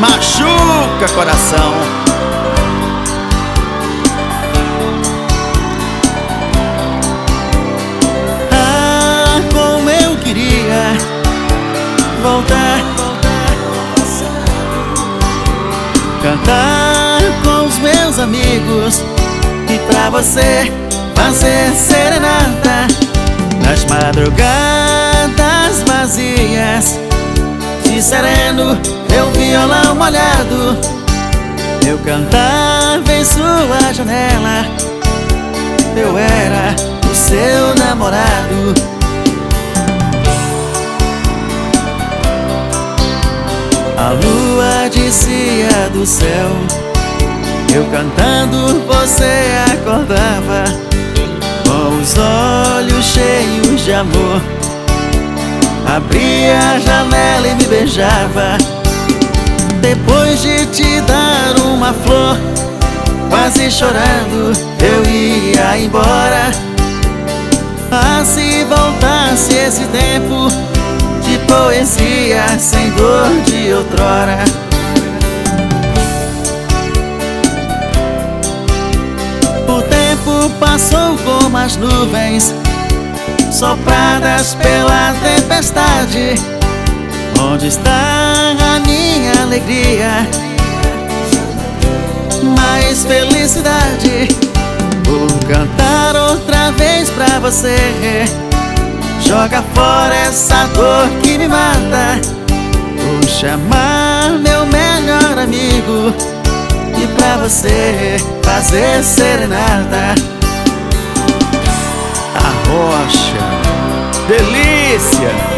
machuca coração. Ah, como eu queria voltar, cantar com os meus amigos e pra você fazer serenata nas madrugadas vazias, de sereno meu violão molhado, eu cantava em sua janela. Eu era o seu namorado. A lua descia do céu, eu cantando você acordava, com os olhos cheios de amor, abria a janela e me beijava. Depois de te dar uma flor, quase chorando eu ia embora. Ah, se voltasse esse tempo de poesia sem dor de outrora. O tempo passou como as nuvens sopradas pela tempestade. Onde está a minha alegria, mais felicidade? Vou cantar outra vez pra você. Joga fora essa dor que me mata. Vou chamar meu melhor amigo e pra você fazer serenata. A rocha, delícia!